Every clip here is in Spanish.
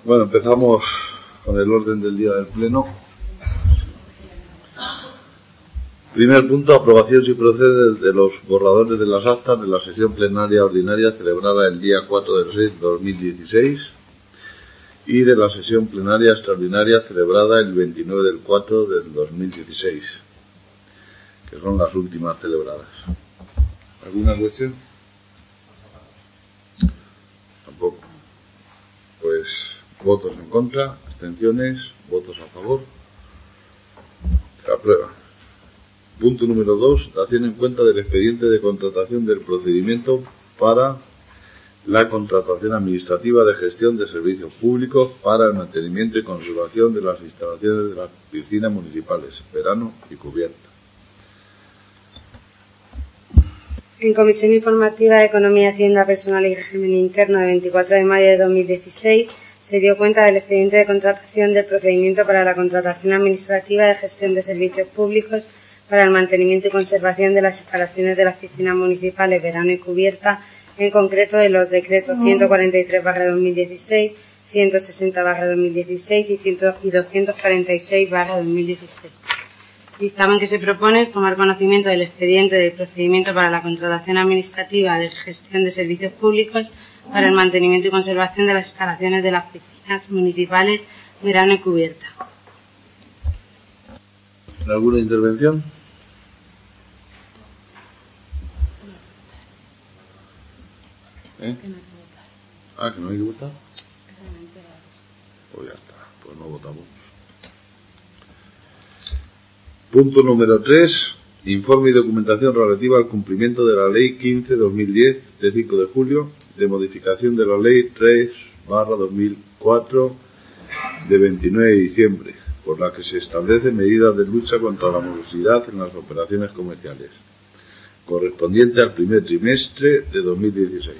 Bueno, empezamos con el orden del día del Pleno. Primer punto, aprobación si procede de los borradores de las actas de la sesión plenaria ordinaria celebrada el día 4 del 6 de 2016 y de la sesión plenaria extraordinaria celebrada el 29 del 4 del 2016, que son las últimas celebradas. ¿Alguna cuestión? Tampoco. Pues votos en contra, abstenciones, votos a favor. Se aprueba. Punto número 2. Dación en cuenta del expediente de contratación del procedimiento para la contratación administrativa de gestión de servicios públicos para el mantenimiento y conservación de las instalaciones de las piscinas municipales, verano y cubierta. En Comisión Informativa de Economía, Hacienda, Personal y Régimen Interno de 24 de mayo de 2016 se dio cuenta del expediente de contratación del procedimiento para la contratación administrativa de gestión de servicios públicos para el mantenimiento y conservación de las instalaciones de las piscinas municipales, verano y cubierta, en concreto de los decretos 143/2016, 160/2016 y 246/2016. Dictamen que se propone es tomar conocimiento del expediente del procedimiento para la contratación administrativa de gestión de servicios públicos para el mantenimiento y conservación de las instalaciones de las piscinas municipales, verano y cubierta. ¿Alguna intervención? Que no hay que votar. Pues ya está, pues no votamos. Punto número 3. Informe y documentación relativa al cumplimiento de la Ley 15/2010 de 5 de julio de modificación de la Ley 3/2004 de 29 de diciembre, por la que se establecen medidas de lucha contra la morosidad en las operaciones comerciales, correspondiente al primer trimestre de 2016.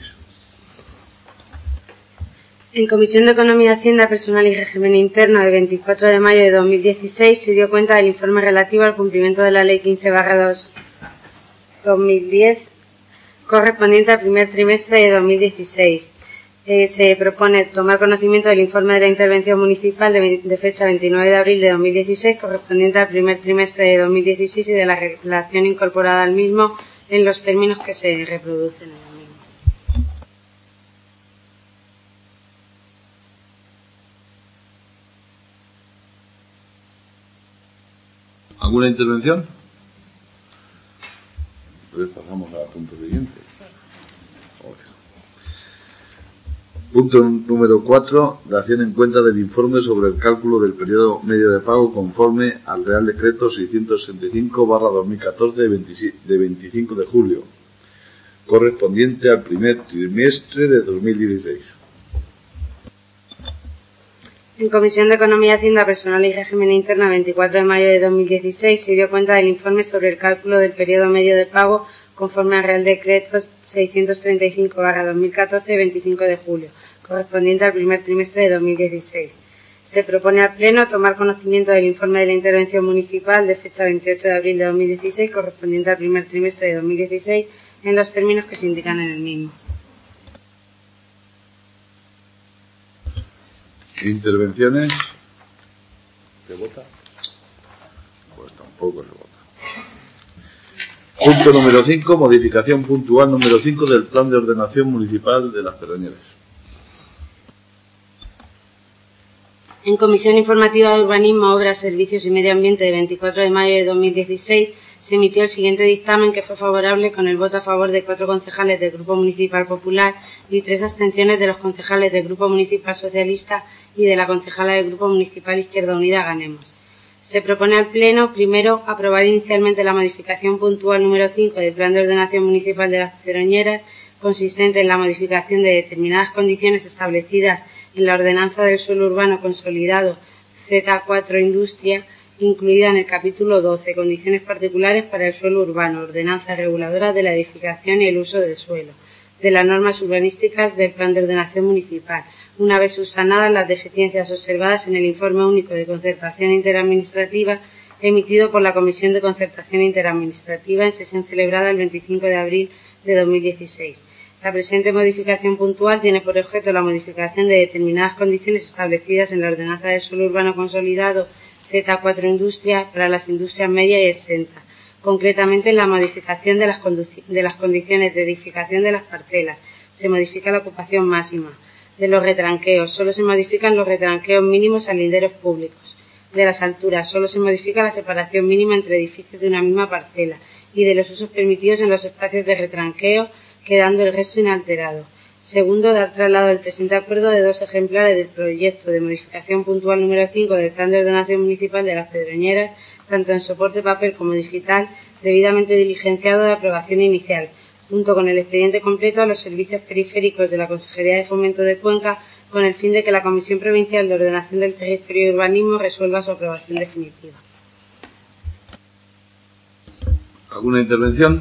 En Comisión de Economía, Hacienda, Personal y Régimen Interno de 24 de mayo de 2016 se dio cuenta del informe relativo al cumplimiento de la Ley 15/2010 correspondiente al primer trimestre de 2016. Se propone tomar conocimiento del informe de la intervención municipal de fecha 29 de abril de 2016 correspondiente al primer trimestre de 2016 y de la relación incorporada al mismo en los términos que se reproducen en el mismo. ¿Alguna intervención? Entonces pasamos al punto siguiente. Sí. Punto número 4. Dación en cuenta del informe sobre el cálculo del periodo medio de pago conforme al Real Decreto 665/2014 de 25 de julio, correspondiente al primer trimestre de 2016. En Comisión de Economía, Hacienda, Personal y Régimen Interno, 24 de mayo de 2016, se dio cuenta del informe sobre el cálculo del periodo medio de pago conforme al Real Decreto 635/2014 de 25 de julio, correspondiente al primer trimestre de 2016. Se propone al Pleno tomar conocimiento del informe de la intervención municipal de fecha 28 de abril de 2016, correspondiente al primer trimestre de 2016, en los términos que se indican en el mismo. ¿Intervenciones? ¿Se vota? Pues tampoco se vota. Punto número 5. Modificación puntual número 5 del Plan de Ordenación Municipal de Las Pedroñeras. En Comisión Informativa de Urbanismo, Obras, Servicios y Medio Ambiente de 24 de mayo de 2016 se emitió el siguiente dictamen que fue favorable con el voto a favor de 4 concejales del Grupo Municipal Popular y 3 abstenciones de los concejales del Grupo Municipal Socialista y de la concejala del Grupo Municipal Izquierda Unida Ganemos. Se propone al Pleno, primero, aprobar inicialmente la modificación puntual número 5 del Plan de Ordenación Municipal de Las Pedroñeras, consistente en la modificación de determinadas condiciones establecidas en la Ordenanza del Suelo Urbano Consolidado Z4 Industria, incluida en el capítulo 12, Condiciones particulares para el suelo urbano, Ordenanza reguladora de la edificación y el uso del suelo, de las normas urbanísticas del Plan de Ordenación Municipal, una vez subsanadas las deficiencias observadas en el Informe Único de Concertación Interadministrativa emitido por la Comisión de Concertación Interadministrativa en sesión celebrada el 25 de abril de 2016. La presente modificación puntual tiene por objeto la modificación de determinadas condiciones establecidas en la Ordenanza de Suelo Urbano Consolidado Z4 Industria para las industrias medias y exentas, concretamente en la modificación de las condiciones de edificación de las parcelas. Se modifica la ocupación máxima. De los retranqueos, solo se modifican los retranqueos mínimos a linderos públicos. De las alturas, solo se modifica la separación mínima entre edificios de una misma parcela y de los usos permitidos en los espacios de retranqueo, quedando el resto inalterado. Segundo, dar traslado al presente acuerdo de 2 ejemplares del proyecto de modificación puntual número 5 del Plan de Ordenación Municipal de las Pedroñeras, tanto en soporte papel como digital, debidamente diligenciado de aprobación inicial, junto con el expediente completo a los servicios periféricos de la Consejería de Fomento de Cuenca, con el fin de que la Comisión Provincial de Ordenación del Territorio y Urbanismo resuelva su aprobación definitiva. ¿Alguna intervención?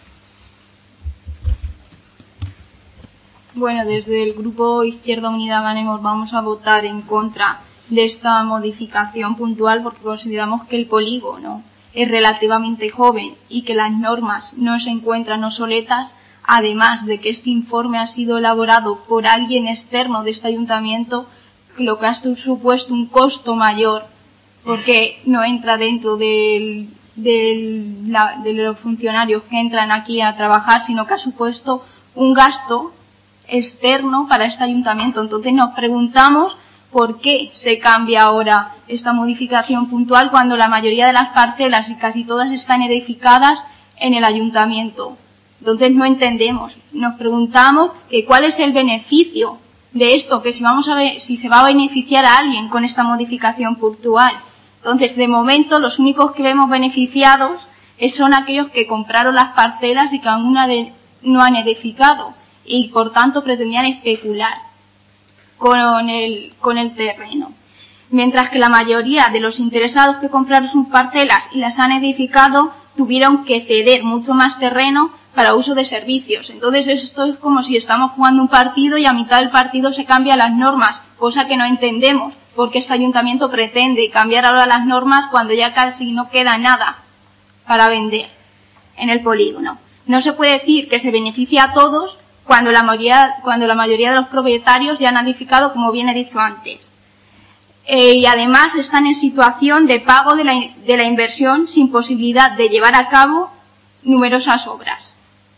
Bueno, desde el Grupo Izquierda Unida Ganemos vamos a votar en contra de esta modificación puntual porque consideramos que el polígono es relativamente joven y que las normas no se encuentran obsoletas, además de que este informe ha sido elaborado por alguien externo de este ayuntamiento, lo que ha supuesto un costo mayor porque no entra dentro de los funcionarios que entran aquí a trabajar, sino que ha supuesto un gasto externo para este ayuntamiento. Entonces nos preguntamos por qué se cambia ahora esta modificación puntual cuando la mayoría de las parcelas y casi todas están edificadas en el ayuntamiento. Entonces no entendemos. Nos preguntamos que cuál es el beneficio de esto, que si se va a beneficiar a alguien con esta modificación puntual. Entonces, de momento, los únicos que vemos beneficiados son aquellos que compraron las parcelas y que aún no han edificado y, por tanto, pretendían especular con el terreno. Mientras que la mayoría de los interesados que compraron sus parcelas y las han edificado tuvieron que ceder mucho más terreno para uso de servicios. Entonces esto es como si estamos jugando un partido y a mitad del partido se cambian las normas, cosa que no entendemos, porque este ayuntamiento pretende cambiar ahora las normas cuando ya casi no queda nada para vender en el polígono. No se puede decir que se beneficia a todos cuando la mayoría de los propietarios ya han edificado, como bien he dicho antes. Y además están en situación de pago de la inversión sin posibilidad de llevar a cabo nuevas obras.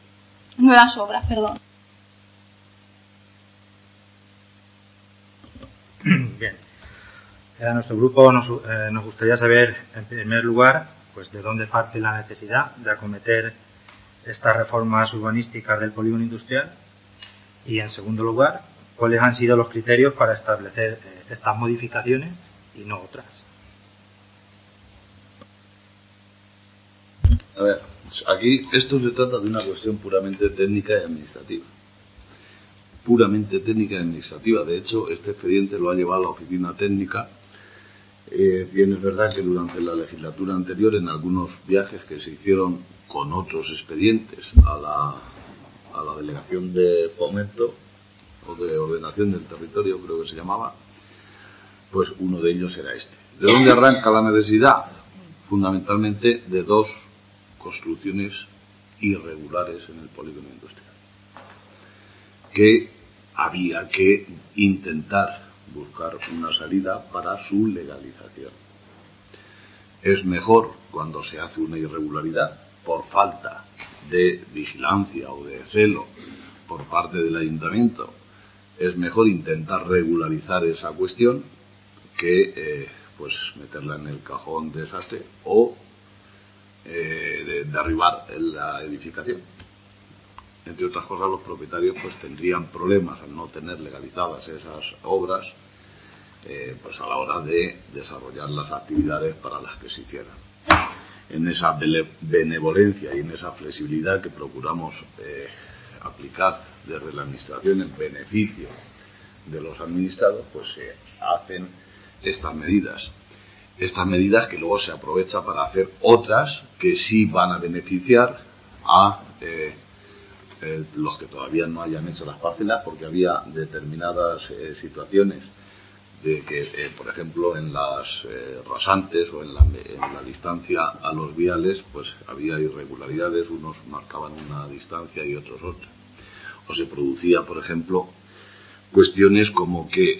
Bien. A nuestro grupo nos gustaría saber, en primer lugar, pues de dónde parte la necesidad de acometer estas reformas urbanísticas del polígono industrial y, en segundo lugar, cuáles han sido los criterios para establecer estas modificaciones y no otras. A ver, aquí esto se trata de una cuestión puramente técnica y administrativa. Puramente técnica y administrativa. De hecho, este expediente lo ha llevado a la oficina técnica. Bien, es verdad que durante la legislatura anterior, en algunos viajes que se hicieron con otros expedientes a la delegación de fomento o de ordenación del territorio, creo que se llamaba, pues uno de ellos era este. ¿De dónde arranca la necesidad? Fundamentalmente de dos construcciones irregulares en el polígono industrial, que había que intentar buscar una salida para su legalización. Es mejor cuando se hace una irregularidad por falta de vigilancia o de celo por parte del ayuntamiento, es mejor intentar regularizar esa cuestión que pues meterla en el cajón de desastre o derribar la edificación. Entre otras cosas, los propietarios pues tendrían problemas al no tener legalizadas esas obras pues a la hora de desarrollar las actividades para las que se hicieran. En esa benevolencia y en esa flexibilidad que procuramos aplicar desde la administración en beneficio de los administrados, pues se hacen estas medidas que luego se aprovecha para hacer otras que sí van a beneficiar a los que todavía no hayan hecho las parcelas, porque había determinadas situaciones de que, por ejemplo, en las rasantes o en la distancia a los viales, pues había irregularidades, unos marcaban una distancia y otros otra. o se producía, por ejemplo, cuestiones como que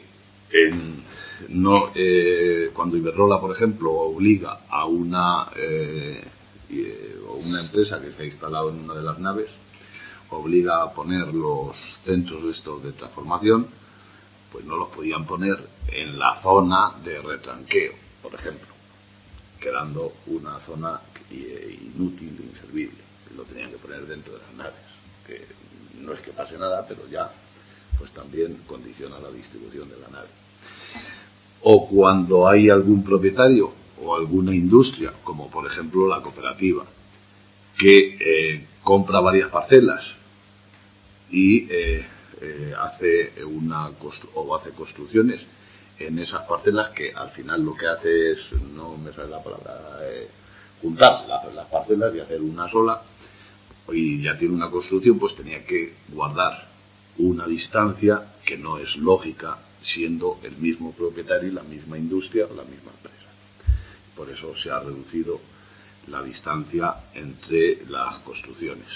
cuando Iberdrola, por ejemplo, obliga a una empresa que se ha instalado en una de las naves, obliga a poner los centros estos de transformación, pues no los podían poner en la zona de retranqueo, por ejemplo, quedando una zona inútil, inservible. Lo tenían que poner dentro de las naves, que no es que pase nada, pero ya pues también condiciona la distribución de la nave. O cuando hay algún propietario o alguna industria, como por ejemplo la cooperativa, que compra varias parcelas y hace construcciones en esas parcelas, que al final lo que hace es, no me sale la palabra, juntar las parcelas y hacer una sola, y ya tiene una construcción, pues tenía que guardar una distancia que no es lógica siendo el mismo propietario y la misma industria o la misma empresa. Por eso se ha reducido la distancia entre las construcciones.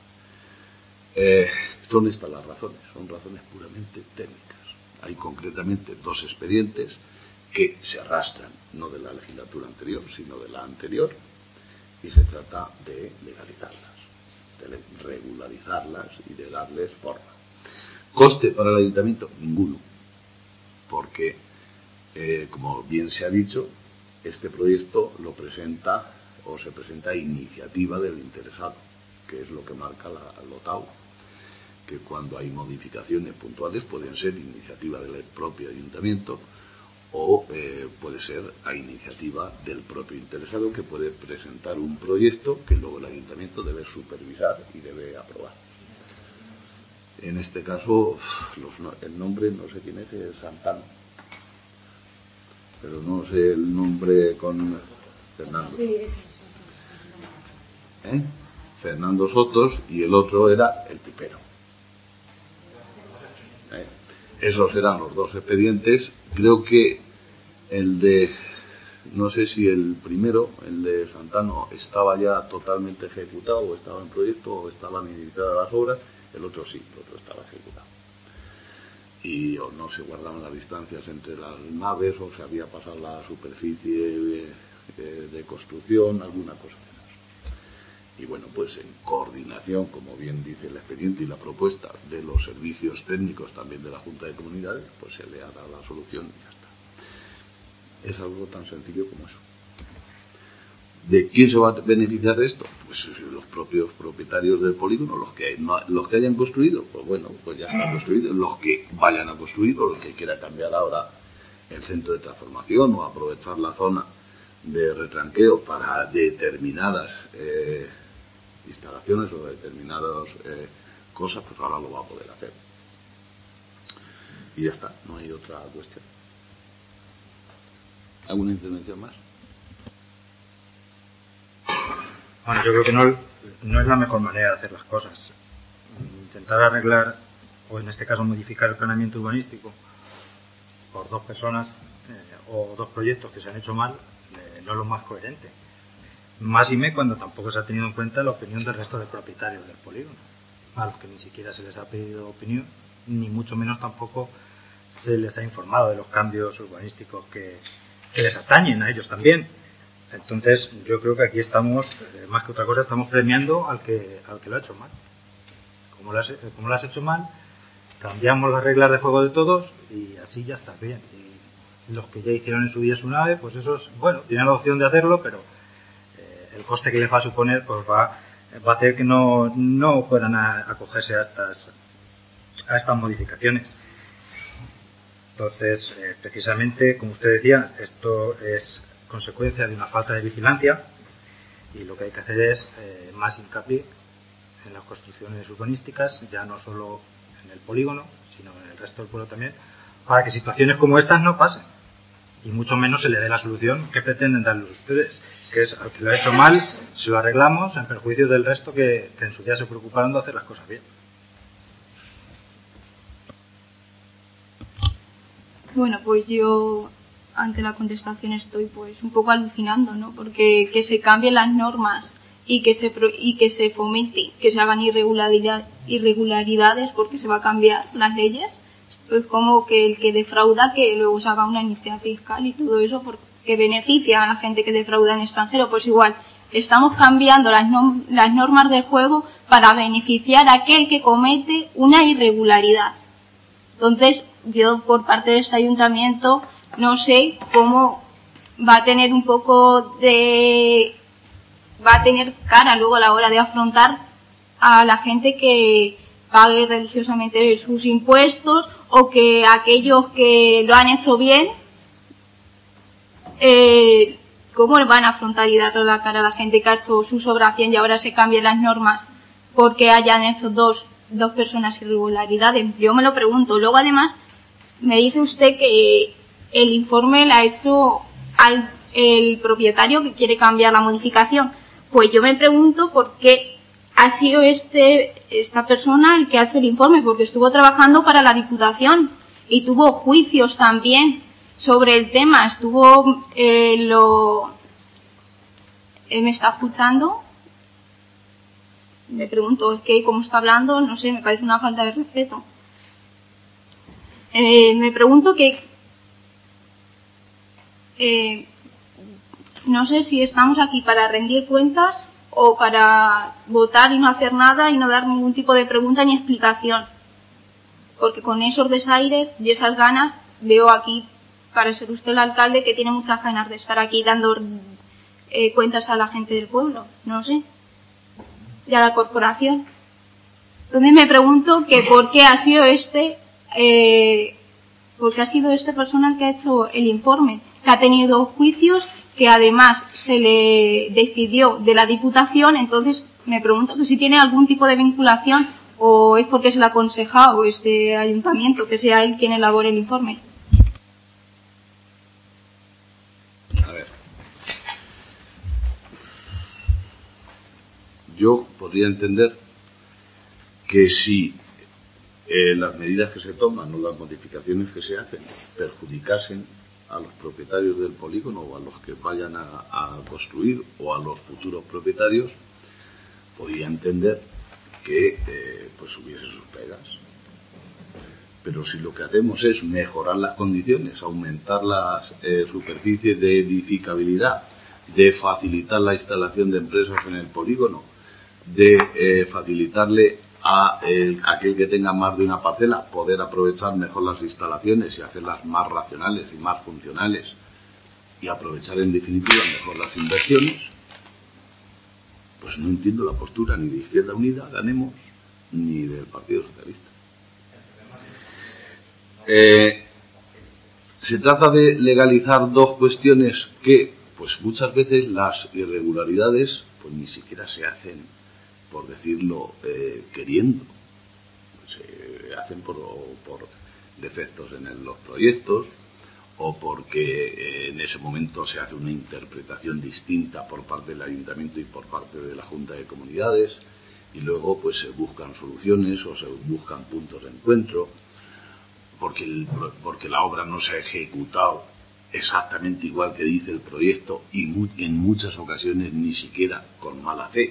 Son estas las razones, son razones puramente técnicas. Hay concretamente 2 expedientes que se arrastran, no de la legislatura anterior, sino de la anterior, y se trata de legalizarlas, de regularizarlas y de darles forma. ¿Coste para el ayuntamiento? Ninguno, porque, como bien se ha dicho, este proyecto lo presenta o se presenta a iniciativa del interesado, que es lo que marca la LOTAU, que cuando hay modificaciones puntuales pueden ser iniciativa del propio ayuntamiento o puede ser a iniciativa del propio interesado, que puede presentar un proyecto que luego el ayuntamiento debe supervisar y debe aprobar. En este caso, el nombre no sé quién es Santano, pero no sé el nombre con Fernando. Sí, es Fernando Sotos, y el otro era el Pipero. Esos eran los 2 expedientes. Creo que el de, no sé si el primero, el de Santano, estaba ya totalmente ejecutado, o estaba en proyecto, o estaban iniciadas las obras. El otro sí, el otro estaba ejecutado. Y o no se guardaban las distancias entre las naves, o se había pasado la superficie de construcción, alguna cosa de esas. Y bueno, pues en coordinación, como bien dice el expediente y la propuesta de los servicios técnicos también de la Junta de Comunidades, pues se le ha dado la solución y ya está. Es algo tan sencillo como eso. ¿De quién se va a beneficiar de esto? Pues los propios propietarios del polígono, los que hayan construido, pues bueno, pues ya está construido. Los que vayan a construir, o los que quieran cambiar ahora el centro de transformación o aprovechar la zona de retranqueo para determinadas instalaciones o determinadas cosas, pues ahora lo va a poder hacer. Y ya está, no hay otra cuestión. ¿Alguna intervención más? Bueno, yo creo que no es la mejor manera de hacer las cosas. Intentar arreglar, o en este caso modificar el planeamiento urbanístico por 2 personas o 2 proyectos que se han hecho mal, no es lo más coherente. Más y me cuando tampoco se ha tenido en cuenta la opinión del resto de propietarios del polígono, a los que ni siquiera se les ha pedido opinión, ni mucho menos tampoco se les ha informado de los cambios urbanísticos que les atañen a ellos también. Entonces, yo creo que aquí estamos, más que otra cosa, estamos premiando al que lo ha hecho mal. Como lo has hecho mal, cambiamos las reglas de juego de todos y así ya está bien. Y los que ya hicieron en su día su nave, pues esos, bueno, tienen la opción de hacerlo, pero el coste que les va a suponer pues va a hacer que no puedan acogerse a estas modificaciones. Entonces, precisamente, como usted decía, esto es consecuencia de una falta de vigilancia, y lo que hay que hacer es más hincapié en las construcciones urbanísticas, ya no solo en el polígono, sino en el resto del pueblo también, para que situaciones como estas no pasen, y mucho menos se le dé la solución que pretenden darles ustedes, que es al que lo ha hecho mal, se lo arreglamos en perjuicio del resto que en su día se preocuparon de hacer las cosas bien. Bueno, pues yo ante la contestación estoy pues un poco alucinando, ¿no? Porque que se cambien las normas y que se fomente que se hagan irregularidades porque se va a cambiar las leyes. Esto es como que el que defrauda, que luego se haga una amnistía fiscal y todo eso porque beneficia a la gente que defrauda en extranjero. Pues igual, estamos cambiando las normas del juego para beneficiar a aquel que comete una irregularidad. Entonces, yo por parte de este ayuntamiento no sé cómo va a tener cara luego a la hora de afrontar a la gente que pague religiosamente sus impuestos, o que aquellos que lo han hecho bien, cómo van a afrontar y darle la cara a la gente que ha hecho sus obras bien y ahora se cambian las normas porque hayan hecho dos personas irregularidades. Yo me lo pregunto. Luego, además, me dice usted que el informe lo ha hecho el propietario que quiere cambiar la modificación. Pues yo me pregunto por qué ha sido esta persona el que ha hecho el informe, porque estuvo trabajando para la Diputación y tuvo juicios también sobre el tema. ¿Me está escuchando? Me pregunto, es que como está hablando, no sé, me parece una falta de respeto. Me pregunto no sé si estamos aquí para rendir cuentas o para votar y no hacer nada y no dar ningún tipo de pregunta ni explicación. Porque con esos desaires y esas ganas veo aquí, para ser usted el alcalde, que tiene muchas ganas de estar aquí dando cuentas a la gente del pueblo, no sé, y a la corporación. Entonces me pregunto que por qué ha sido esta persona el que ha hecho el informe, que ha tenido juicios, que además se le despidió de la Diputación. Entonces me pregunto que si tiene algún tipo de vinculación o es porque se le ha aconsejado este ayuntamiento que sea él quien elabore el informe. A ver, yo podría entender que si las medidas que se toman o las modificaciones que se hacen perjudicasen a los propietarios del polígono o a los que vayan a construir o a los futuros propietarios, podría entender que pues hubiese sus pegas. Pero si lo que hacemos es mejorar las condiciones, aumentar las superficies de edificabilidad, de facilitar la instalación de empresas en el polígono, de facilitarle a aquel que tenga más de una parcela poder aprovechar mejor las instalaciones y hacerlas más racionales y más funcionales y aprovechar en definitiva mejor las inversiones, pues no entiendo la postura ni de Izquierda Unida, Ganemos, ni del Partido Socialista. Se trata de legalizar dos cuestiones que, pues muchas veces las irregularidades pues ni siquiera se hacen por decirlo queriendo, se hacen por defectos en los proyectos o porque en ese momento se hace una interpretación distinta por parte del ayuntamiento y por parte de la Junta de Comunidades y luego pues se buscan soluciones o se buscan puntos de encuentro porque la obra no se ha ejecutado exactamente igual que dice el proyecto y en muchas ocasiones ni siquiera con mala fe.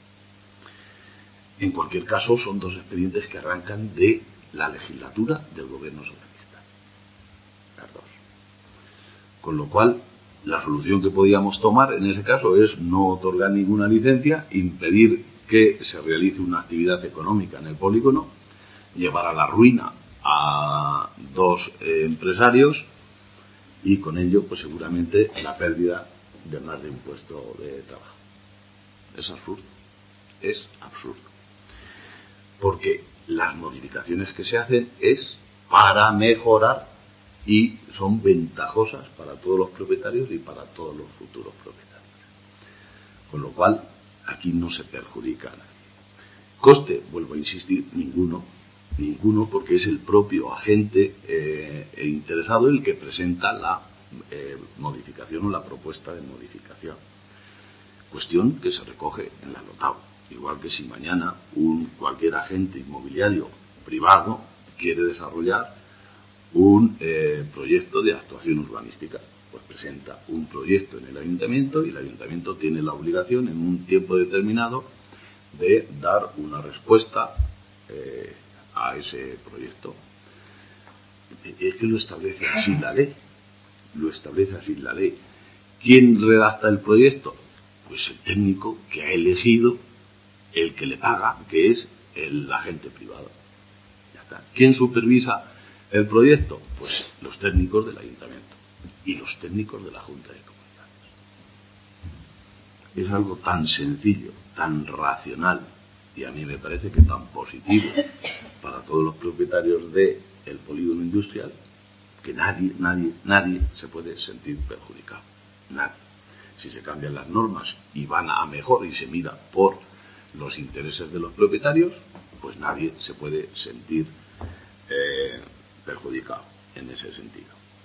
En cualquier caso, son dos expedientes que arrancan de la legislatura del gobierno socialista. Las dos. Con lo cual, la solución que podíamos tomar en ese caso es no otorgar ninguna licencia, impedir que se realice una actividad económica en el polígono, llevar a la ruina a dos empresarios y con ello, pues seguramente, la pérdida de más de un puesto de trabajo. Es absurdo. Es absurdo. Porque las modificaciones que se hacen es para mejorar y son ventajosas para todos los propietarios y para todos los futuros propietarios. Con lo cual, aquí no se perjudica a nadie. Coste, vuelvo a insistir, ninguno, porque es el propio agente interesado el que presenta la modificación o la propuesta de modificación. Cuestión que se recoge en la LOTAO. Igual que si mañana cualquier agente inmobiliario privado quiere desarrollar un proyecto proyecto de actuación urbanística. Pues presenta un proyecto en el ayuntamiento y el ayuntamiento tiene la obligación en un tiempo determinado de dar una respuesta a ese proyecto. Es que lo establece así la ley. Lo establece así la ley. ¿Quién redacta el proyecto? Pues el técnico que ha elegido el que le paga, que es el agente privado. Ya está. ¿Quién supervisa el proyecto? Pues los técnicos del ayuntamiento y los técnicos de la Junta de Comunidades. Es algo tan sencillo, tan racional y a mí me parece que tan positivo para todos los propietarios del polígono industrial que nadie se puede sentir perjudicado. Nadie. Si se cambian las normas y van a mejor y se mira por los intereses de los propietarios, pues nadie se puede sentir perjudicado en ese sentido.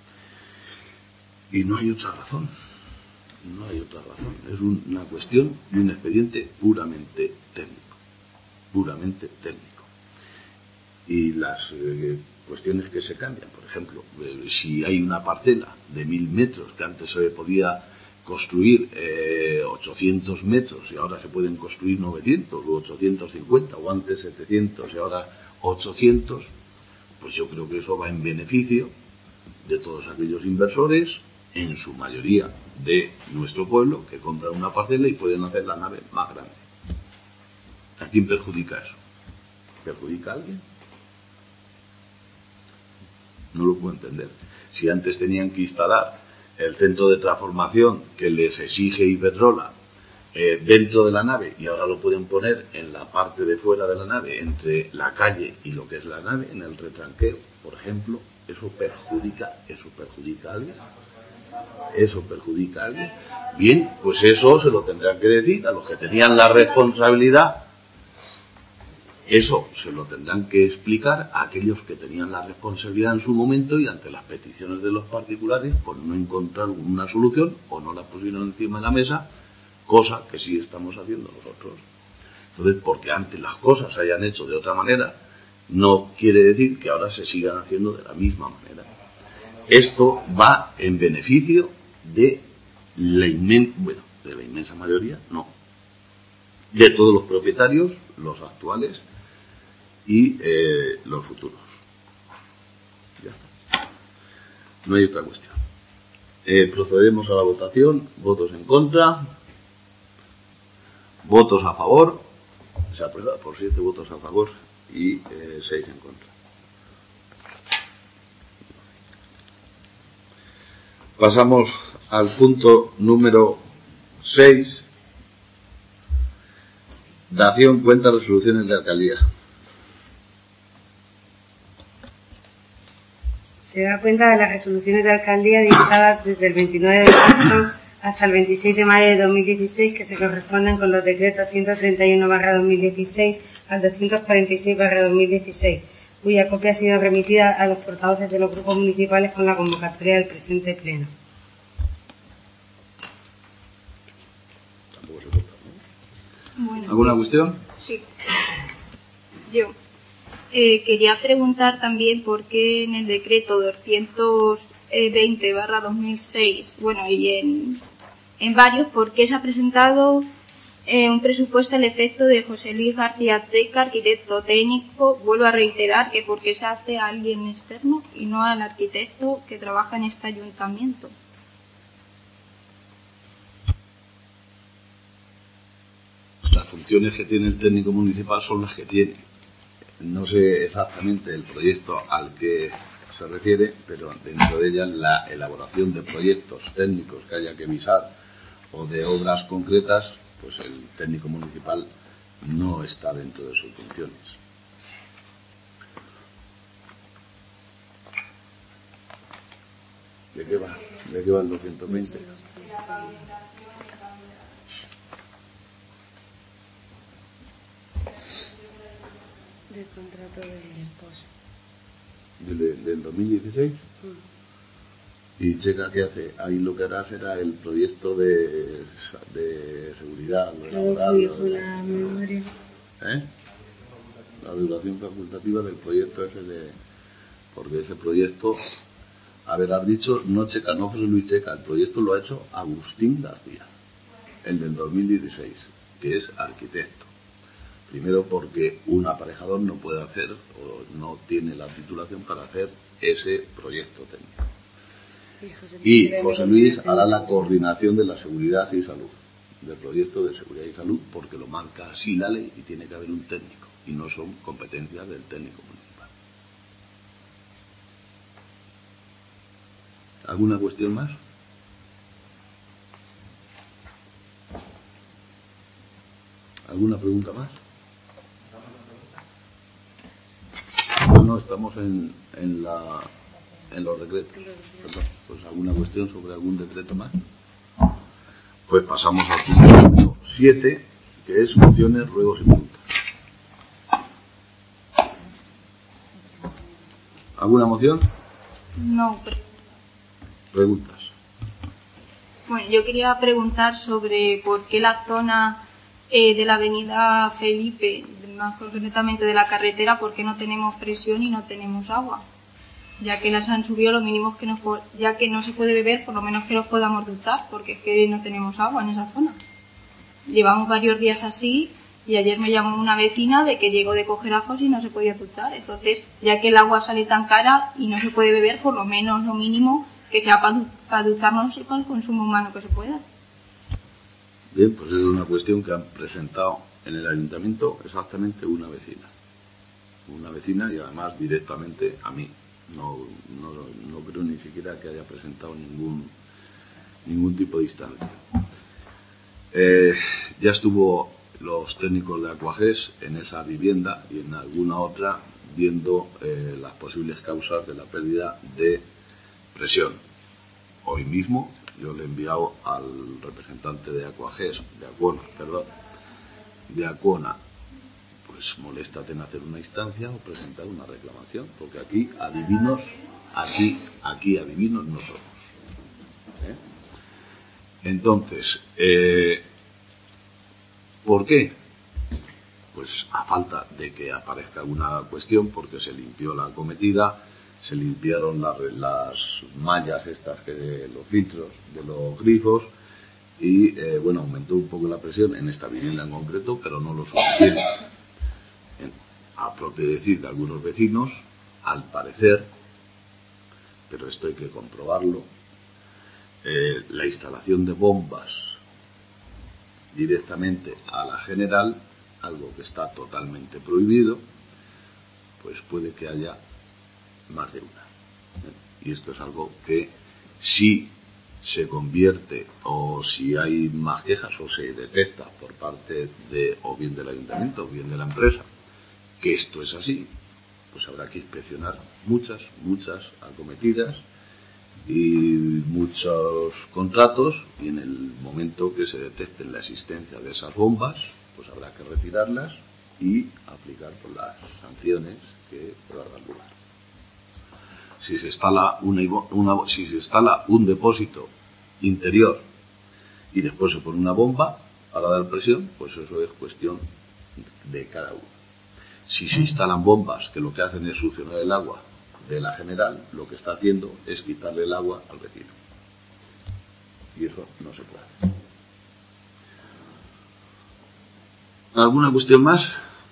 Y no hay otra razón. No hay otra razón. Es una cuestión de un expediente puramente técnico. Puramente técnico. Y las cuestiones que se cambian, por ejemplo, si hay una parcela de 1000 metros que antes se podía construir 800 metros y ahora se pueden construir 900 o 850 o antes 700 y ahora 800, pues yo creo que eso va en beneficio de todos aquellos inversores, en su mayoría de nuestro pueblo, que compran una parcela y pueden hacer la nave más grande. ¿A quién perjudica eso? ¿Perjudica a alguien? No lo puedo entender. Si antes tenían que instalar el centro de transformación que les exige Iberdrola dentro de la nave y ahora lo pueden poner en la parte de fuera de la nave, entre la calle y lo que es la nave, en el retranqueo, por ejemplo, ¿eso perjudica a alguien? ¿Eso perjudica a alguien? Bien, pues eso se lo tendrán que decir a los que tenían la responsabilidad. Eso se lo tendrán que explicar a aquellos que tenían la responsabilidad en su momento y ante las peticiones de los particulares por no encontrar una solución o no la pusieron encima de la mesa, cosa que sí estamos haciendo nosotros. Entonces, porque antes las cosas se hayan hecho de otra manera, no quiere decir que ahora se sigan haciendo de la misma manera. Esto va en beneficio de la inmensa mayoría, no, de todos los propietarios, los actuales y los futuros. Ya está. No hay otra cuestión. Procederemos a la votación. Votos en contra. Votos a favor. Se aprueba por 7 votos a favor y 6 en contra. Pasamos al punto número 6. Dación cuenta resoluciones de alcaldía. Se da cuenta de las resoluciones de alcaldía dictadas desde el 29 de marzo hasta el 26 de mayo de 2016 que se corresponden con los decretos 131/2016 al 246/2016, cuya copia ha sido remitida a los portavoces de los grupos municipales con la convocatoria del presente pleno. Bueno, ¿Alguna cuestión? Sí. Yo quería preguntar también por qué en el decreto 220/2006, bueno, y en varios, por qué se ha presentado un presupuesto al efecto de José Luis García Checa, arquitecto técnico. Vuelvo a reiterar que por qué se hace a alguien externo y no al arquitecto que trabaja en este ayuntamiento. Las funciones que tiene el técnico municipal son las que tiene. No sé exactamente el proyecto al que se refiere, pero dentro de ella la elaboración de proyectos técnicos que haya que visar o de obras concretas, pues el técnico municipal no está dentro de sus funciones. ¿De qué va? ¿De qué va el 220? Del contrato del POS. ¿Del 2016? ¿Y Checa qué hace? Ahí lo que hará será el proyecto de seguridad. Fue la memoria. La duración facultativa del proyecto ese porque ese proyecto has dicho, no Checa, no José Luis Checa, el proyecto lo ha hecho Agustín García, el del 2016, que es arquitecto. Primero porque un aparejador no puede hacer o no tiene la titulación para hacer ese proyecto técnico. Y José Luis hará la coordinación de la seguridad y salud, del proyecto de seguridad y salud, porque lo marca así la ley y tiene que haber un técnico, y no son competencias del técnico municipal. ¿Alguna cuestión más? ¿Alguna pregunta más? No, estamos en los decretos. Perdón, pues ¿alguna cuestión sobre algún decreto más? Pues pasamos al punto número 7, que es mociones, ruegos y preguntas. ¿Alguna moción? No. Preguntas. Bueno, yo quería preguntar sobre por qué la zona de la avenida Felipe, más concretamente de la carretera, por qué no tenemos presión y no tenemos agua. Ya que las han subido, lo mínimo que ya que no se puede beber, por lo menos que nos podamos duchar, porque es que no tenemos agua en esa zona. Llevamos varios días así y ayer me llamó una vecina de que llegó de coger ajos y no se podía duchar. Entonces, ya que el agua sale tan cara y no se puede beber, por lo menos lo mínimo que sea para ducharnos y para el consumo humano que se pueda. Bien, pues es una cuestión que han presentado en el ayuntamiento exactamente una vecina. Una vecina y además directamente a mí. No creo ni siquiera que haya presentado ningún tipo de instancia. Ya estuvo los técnicos de Aquagés en esa vivienda y en alguna otra viendo las posibles causas de la pérdida de presión. Hoy mismo yo le he enviado al representante de Aquagés, de Acuona, pues moléstate en hacer una instancia o presentar una reclamación, porque aquí adivinos no somos. Entonces, ¿por qué? Pues a falta de que aparezca alguna cuestión, porque se limpió la acometida, se limpiaron las mallas estas, los filtros de los grifos, y bueno, aumentó un poco la presión en esta vivienda en concreto, pero no lo suficiente. A propio decir de algunos vecinos, al parecer, pero esto hay que comprobarlo, la instalación de bombas directamente a la general, algo que está totalmente prohibido, pues puede que haya más de una. Y esto es algo que si se convierte o si hay más quejas o se detecta por parte de o bien del ayuntamiento o bien de la empresa que esto es así, pues habrá que inspeccionar muchas acometidas y muchos contratos, y en el momento que se detecte la existencia de esas bombas, pues habrá que retirarlas y aplicar por las sanciones que puedan dar lugar. Si se instala un depósito interior y después se pone una bomba para dar presión, pues eso es cuestión de cada uno. Si se instalan bombas que lo que hacen es succionar el agua de la general, lo que está haciendo es quitarle el agua al vecino. Y eso no se puede hacer. ¿Alguna cuestión más?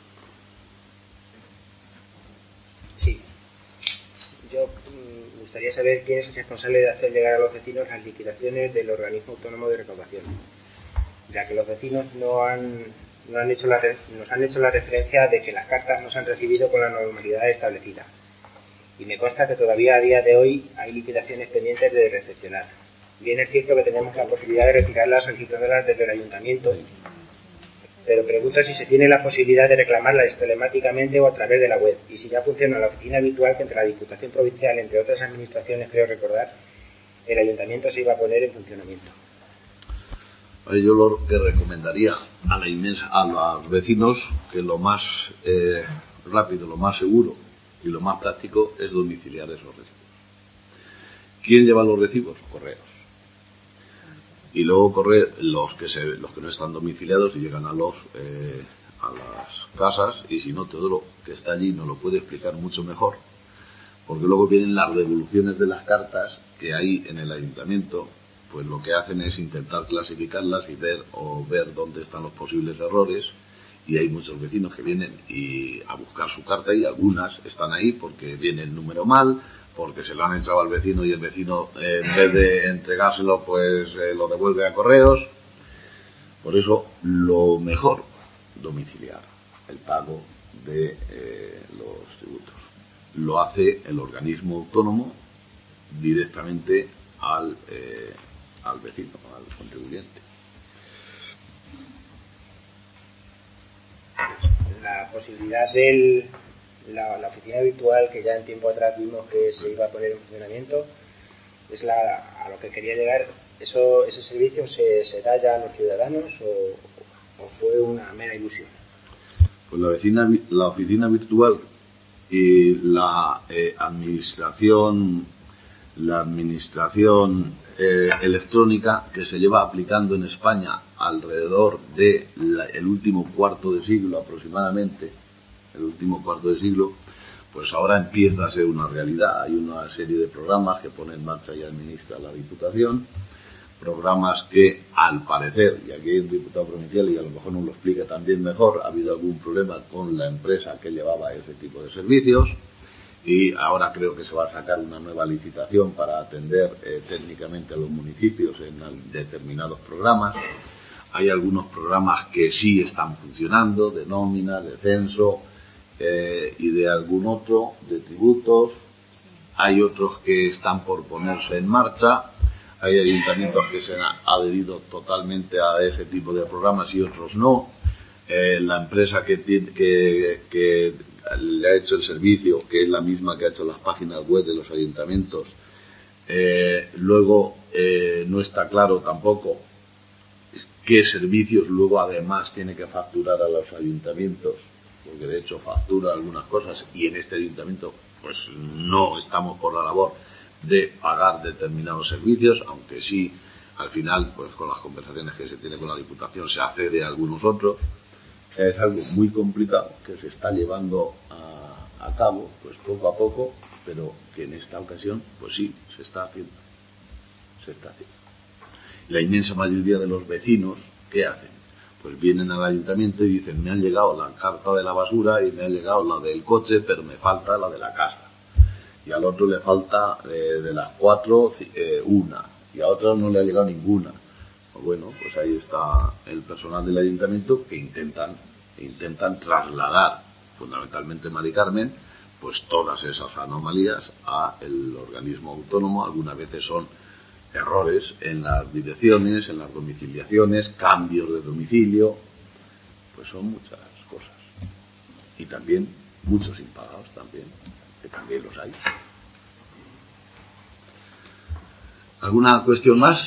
Sí. Yo me gustaría saber quién es el responsable de hacer llegar a los vecinos las liquidaciones del organismo autónomo de recaudación, ya que los vecinos nos han hecho la referencia de que las cartas no se han recibido con la normalidad establecida. Y me consta que todavía a día de hoy hay liquidaciones pendientes de recepcionar. Bien es cierto que tenemos la posibilidad de retirarlas solicitándolas desde el ayuntamiento, pero pregunto si se tiene la posibilidad de reclamarlas telemáticamente o a través de la web, y si ya funciona la oficina habitual que entre la Diputación Provincial, entre otras administraciones, creo recordar, el ayuntamiento se iba a poner en funcionamiento. Yo lo que recomendaría a los vecinos que lo más rápido, lo más seguro y lo más práctico es domiciliar esos recibos. ¿Quién lleva los recibos? Correos. Y luego los que no están domiciliados y llegan a las casas, y si no, todo lo que está allí nos lo puede explicar mucho mejor, porque luego vienen las devoluciones de las cartas que hay en el ayuntamiento, pues lo que hacen es intentar clasificarlas y ver dónde están los posibles errores, y hay muchos vecinos que vienen a buscar su carta, y algunas están ahí porque viene el número mal, porque se lo han echado al vecino y el vecino, en vez de entregárselo, pues lo devuelve a correos. Por eso, lo mejor, domiciliar el pago de los tributos. Lo hace el organismo autónomo directamente al vecino, al contribuyente. La posibilidad la oficina virtual, que ya en tiempo atrás vimos que se iba a poner en funcionamiento, es a lo que quería llegar. ¿Ese servicio se da ya a los ciudadanos o fue una mera ilusión? Pues la oficina virtual y la administración electrónica que se lleva aplicando en España alrededor de el último cuarto de siglo aproximadamente, pues ahora empieza a ser una realidad. Hay una serie de programas que pone en marcha y administra la Diputación, programas que, al parecer, y aquí hay un diputado provincial y a lo mejor nos lo explica también mejor, ha habido algún problema con la empresa que llevaba ese tipo de servicios, y ahora creo que se va a sacar una nueva licitación para atender técnicamente a los municipios en determinados programas. Hay algunos programas que sí están funcionando, de nómina, de censo, y de algún otro, de tributos. Hay otros que están por ponerse en marcha. Hay ayuntamientos que se han adherido totalmente a ese tipo de programas y otros no. La empresa que le ha hecho el servicio, que es la misma que ha hecho las páginas web de los ayuntamientos, luego no está claro tampoco qué servicios luego además tiene que facturar a los ayuntamientos, porque de hecho factura algunas cosas, y en este ayuntamiento pues no estamos por la labor de pagar determinados servicios, aunque sí, al final, pues con las conversaciones que se tiene con la Diputación se accede a algunos otros. Es algo muy complicado que se está llevando a cabo, pues poco a poco, pero que en esta ocasión, pues sí, se está haciendo. La inmensa mayoría de los vecinos, ¿qué hacen? Pues vienen al ayuntamiento y dicen: me han llegado la carta de la basura y me ha llegado la del coche, pero me falta la de la casa. Y al otro le falta de las 4, una, y a otro no le ha llegado ninguna. Pues bueno, pues ahí está el personal del ayuntamiento que intentan trasladar, fundamentalmente Mari Carmen, pues todas esas anomalías a el organismo autónomo. Algunas veces son errores en las direcciones, en las domiciliaciones, cambios de domicilio, pues son muchas cosas. Y también muchos impagados también, que también los hay. ¿Alguna cuestión más?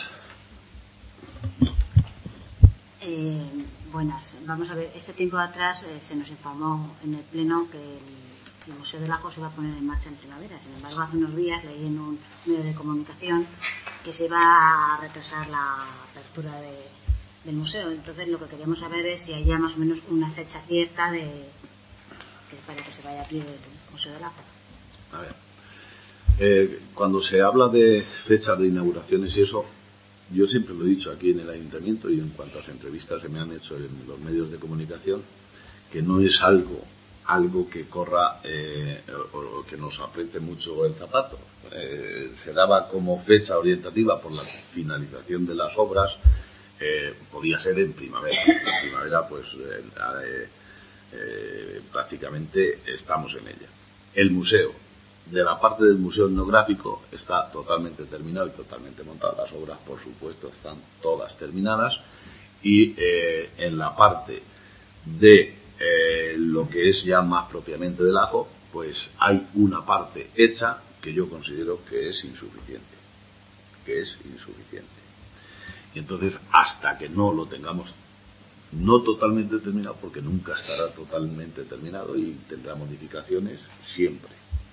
Buenas. Vamos a ver, este tiempo atrás se nos informó en el Pleno que el Museo del Ajo se iba a poner en marcha en primavera. Sin embargo, hace unos días leí en un medio de comunicación que se iba a retrasar la apertura del museo. Entonces, lo que queríamos saber es si hay ya más o menos una fecha cierta para que se vaya a abrir el Museo del Ajo. A ver, cuando se habla de fechas de inauguraciones y eso, yo siempre lo he dicho aquí en el ayuntamiento y en cuantas entrevistas se me han hecho en los medios de comunicación, que no es algo que corra o que nos apriete mucho el zapato. Se daba como fecha orientativa por la finalización de las obras, podía ser en primavera. En primavera pues prácticamente estamos en ella. El museo, de la parte del museo etnográfico, está totalmente terminado y totalmente montado. Las obras, por supuesto, están todas terminadas. Y en la parte de lo que es ya más propiamente del Ajo, pues hay una parte hecha que yo considero que es insuficiente. Y entonces, hasta que no lo tengamos no totalmente terminado, porque nunca estará totalmente terminado y tendrá modificaciones siempre,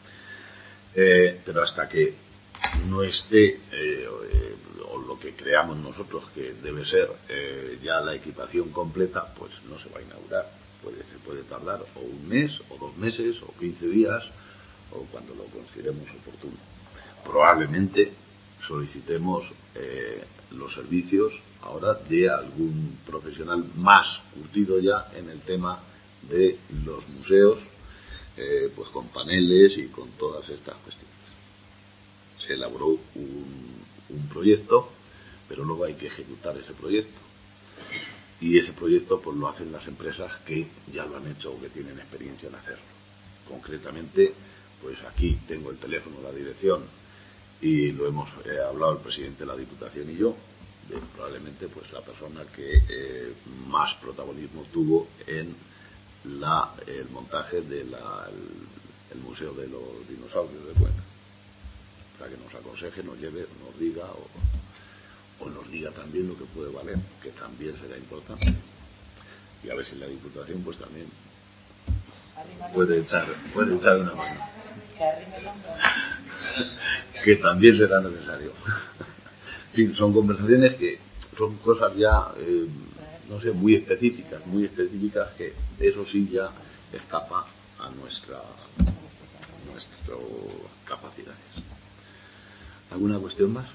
pero hasta que no esté o lo que creamos nosotros que debe ser ya la equipación completa, pues no se va a inaugurar. Se puede tardar o un mes, o 2 meses, o 15 días, o cuando lo consideremos oportuno. Probablemente solicitemos los servicios ahora de algún profesional más curtido ya en el tema de los museos, pues con paneles y con todas estas cuestiones. Se elaboró un proyecto, pero luego hay que ejecutar ese proyecto. Y ese proyecto pues lo hacen las empresas que ya lo han hecho o que tienen experiencia en hacerlo. Concretamente, pues aquí tengo el teléfono, la dirección, y lo hemos hablado el presidente de la Diputación y yo, de probablemente pues la persona que más protagonismo tuvo en el montaje del Museo de los Dinosaurios de Cuenca. Para que nos aconseje, nos lleve, nos diga o nos diga también lo que puede valer, que también será importante. Y a ver si la Diputación pues también puede echar una mano. Que también será necesario. En fin, son conversaciones que son cosas ya, no sé, muy específicas que eso sí ya escapa a nuestras capacidades. ¿Alguna cuestión más?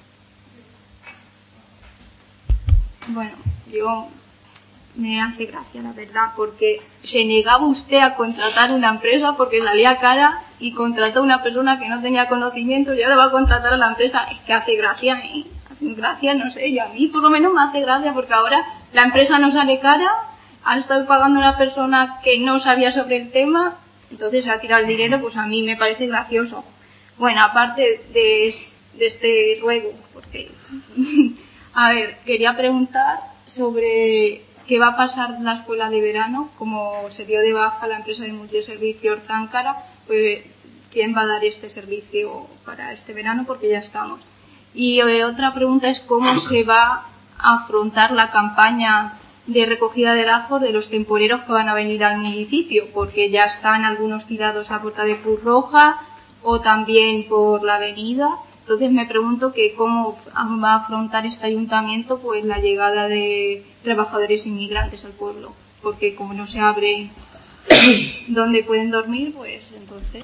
Bueno, yo me hace gracia, la verdad, porque se negaba usted a contratar una empresa porque salía cara y contrató a una persona que no tenía conocimiento y ahora va a contratar a la empresa. Es que hace gracia, no sé, y a mí por lo menos me hace gracia porque ahora la empresa no sale cara, ha estado pagando a una persona que no sabía sobre el tema, entonces se ha tirado el dinero, pues a mí me parece gracioso. Bueno, aparte de este ruego, porque... A ver, quería preguntar sobre qué va a pasar en la escuela de verano, como se dio de baja la empresa de multiservicio Orzáncara, pues quién va a dar este servicio para este verano, porque ya estamos. Y otra pregunta es cómo se va a afrontar la campaña de recogida de lajos de los temporeros que van a venir al municipio, porque ya están algunos tirados a puerta de Cruz Roja o también por la avenida. Entonces me pregunto que cómo va a afrontar este ayuntamiento pues la llegada de trabajadores inmigrantes al pueblo, porque como no se abre donde pueden dormir, pues entonces...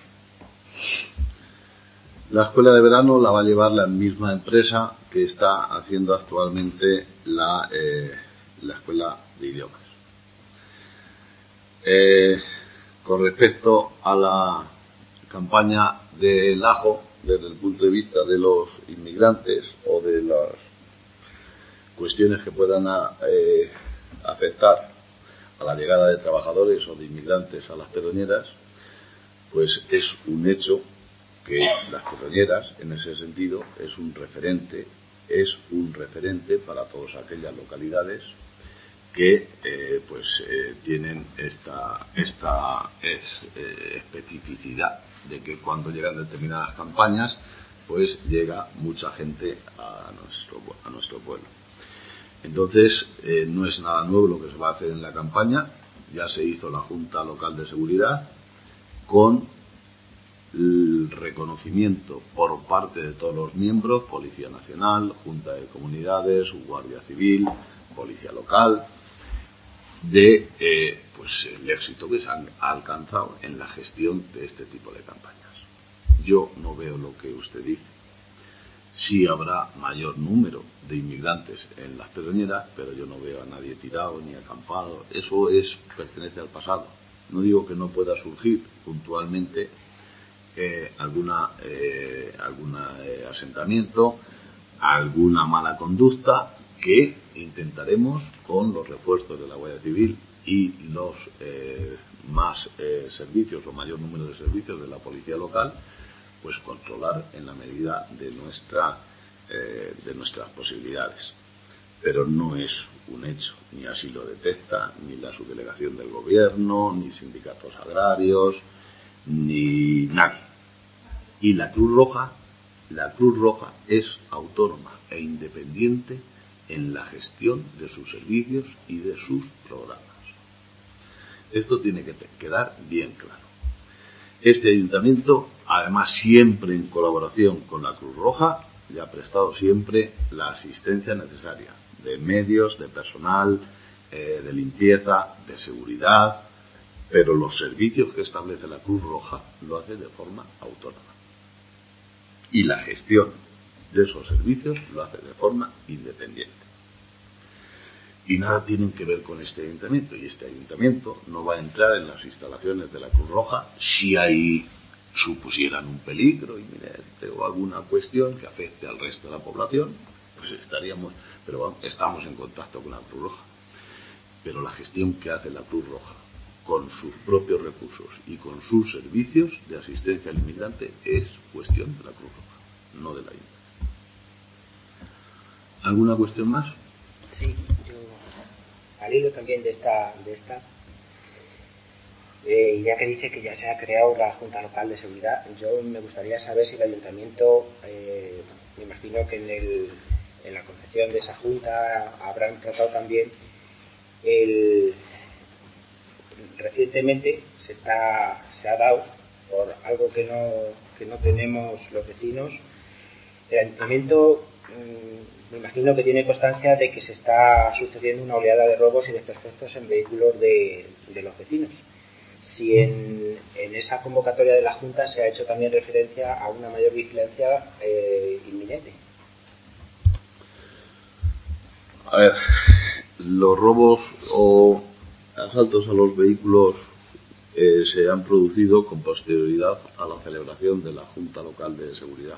La escuela de verano la va a llevar la misma empresa que está haciendo actualmente la escuela de idiomas. Con respecto a la campaña del ajo, desde el punto de vista de los inmigrantes o de las cuestiones que puedan afectar a la llegada de trabajadores o de inmigrantes a las pedroñeras, pues es un hecho que las pedroñeras, en ese sentido, es un referente para todas aquellas localidades que tienen esta especificidad de que cuando llegan determinadas campañas, pues llega mucha gente a nuestro pueblo. Entonces, no es nada nuevo lo que se va a hacer en la campaña. Ya se hizo la Junta Local de Seguridad con el reconocimiento por parte de todos los miembros, Policía Nacional, Junta de Comunidades, Guardia Civil, Policía Local, de el éxito que se han alcanzado en la gestión de este tipo de campañas. Yo no veo lo que usted dice. Sí habrá mayor número de inmigrantes en las pedroñeras, pero yo no veo a nadie tirado ni acampado. Eso pertenece al pasado. No digo que no pueda surgir puntualmente algún asentamiento, alguna mala conducta que intentaremos con los refuerzos de la Guardia Civil y los más servicios o mayor número de servicios de la policía local, pues controlar en la medida de nuestras posibilidades. Pero no es un hecho, ni así lo detecta ni la subdelegación del gobierno, ni sindicatos agrarios, ni nadie. Y la Cruz Roja es autónoma e independiente en la gestión de sus servicios y de sus programas. Esto tiene que quedar bien claro. Este ayuntamiento, además siempre en colaboración con la Cruz Roja, le ha prestado siempre la asistencia necesaria de medios, de personal, de limpieza, de seguridad, Pero los servicios que establece la Cruz Roja lo hace de forma autónoma. Y la gestión de esos servicios lo hace de forma independiente. Y nada tienen que ver con este ayuntamiento. Y este ayuntamiento no va a entrar en las instalaciones de la Cruz Roja si ahí supusieran un peligro inminente o alguna cuestión que afecte al resto de la población, pues estaríamos, pero bueno, estamos en contacto con la Cruz Roja. Pero la gestión que hace la Cruz Roja con sus propios recursos y con sus servicios de asistencia al inmigrante es cuestión de la Cruz Roja, no del ayuntamiento. ¿Alguna cuestión más? Sí, yo al hilo también de esta ya que dice que ya se ha creado la Junta Local de Seguridad, yo me gustaría saber si el ayuntamiento, me imagino que en la concepción de esa Junta habrán tratado también recientemente se ha dado por algo que no tenemos los vecinos. El ayuntamiento me imagino que tiene constancia de que se está sucediendo una oleada de robos y desperfectos en vehículos de los vecinos. Si en esa convocatoria de la Junta se ha hecho también referencia a una mayor vigilancia inminente. A ver, los robos o asaltos a los vehículos se han producido con posterioridad a la celebración de la Junta Local de Seguridad.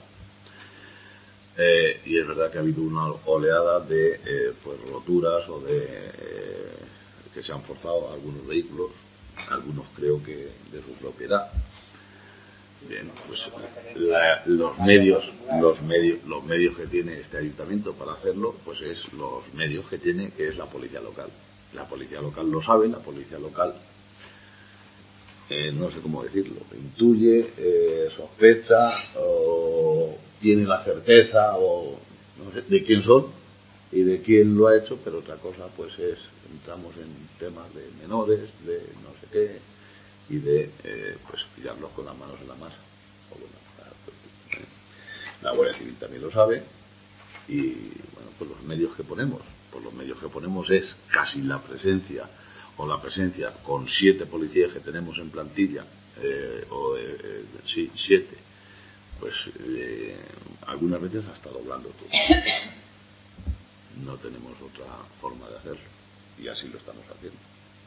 Y es verdad que ha habido una oleada de pues roturas o de que se han forzado algunos vehículos, algunos creo que de su propiedad. Bien, pues los medios que tiene este ayuntamiento para hacerlo, pues es los medios que tiene, que es la policía local. La policía local lo sabe, la policía local no sé cómo decirlo, intuye, sospecha o tiene la certeza o no sé, de quién son y de quién lo ha hecho, pero otra cosa pues entramos en temas de menores, de no sé qué, y de pues pillarlos con las manos en la masa. O bueno, la Guardia Civil también lo sabe y bueno, pues los medios que ponemos es casi la presencia con 7 policías que tenemos en plantilla, 7, pues algunas veces hasta doblando todo. No tenemos otra forma de hacerlo y así lo estamos haciendo.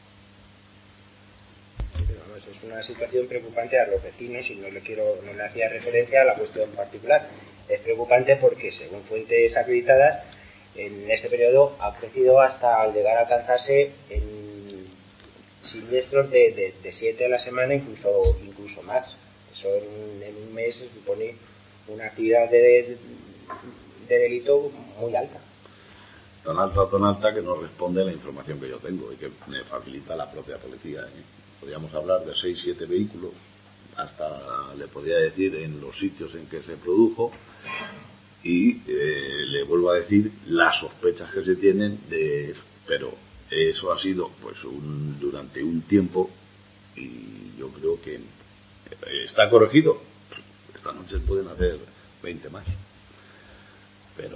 Sí, pero vamos, es una situación preocupante a los vecinos y no le hacía referencia a la cuestión particular. Es preocupante porque, según fuentes acreditadas, en este periodo ha crecido hasta llegar a alcanzarse en siniestros de 7 a la semana, incluso más. Eso en un mes se supone una actividad de delito muy alta. Tan alta que no responde a la información que yo tengo y que me facilita la propia policía. Podríamos hablar de 6-7 vehículos, hasta le podría decir en los sitios en que se produjo y le vuelvo a decir las sospechas que se tienen de eso. Pero eso ha sido pues durante un tiempo y yo creo que está corregido. Esta noche pueden hacer 20 más, pero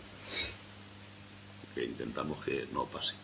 que intentamos que no pase.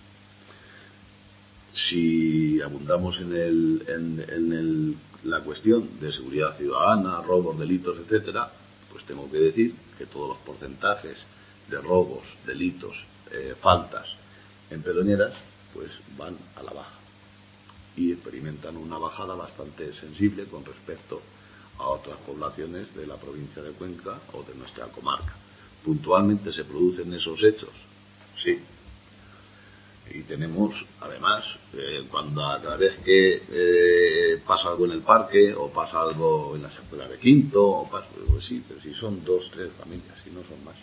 Si abundamos en la cuestión de seguridad ciudadana, robos, delitos, etcétera, pues tengo que decir que todos los porcentajes de robos, delitos, faltas en Pedroñeras pues van a la baja y experimentan una bajada bastante sensible con respecto a otras poblaciones de la provincia de Cuenca o de nuestra comarca. Puntualmente se producen esos hechos, sí. Y tenemos, además, cada vez que pasa algo en el parque o pasa algo en las escuelas de quinto, o pasa, pues sí, pero si son 2-3 familias, si no son más.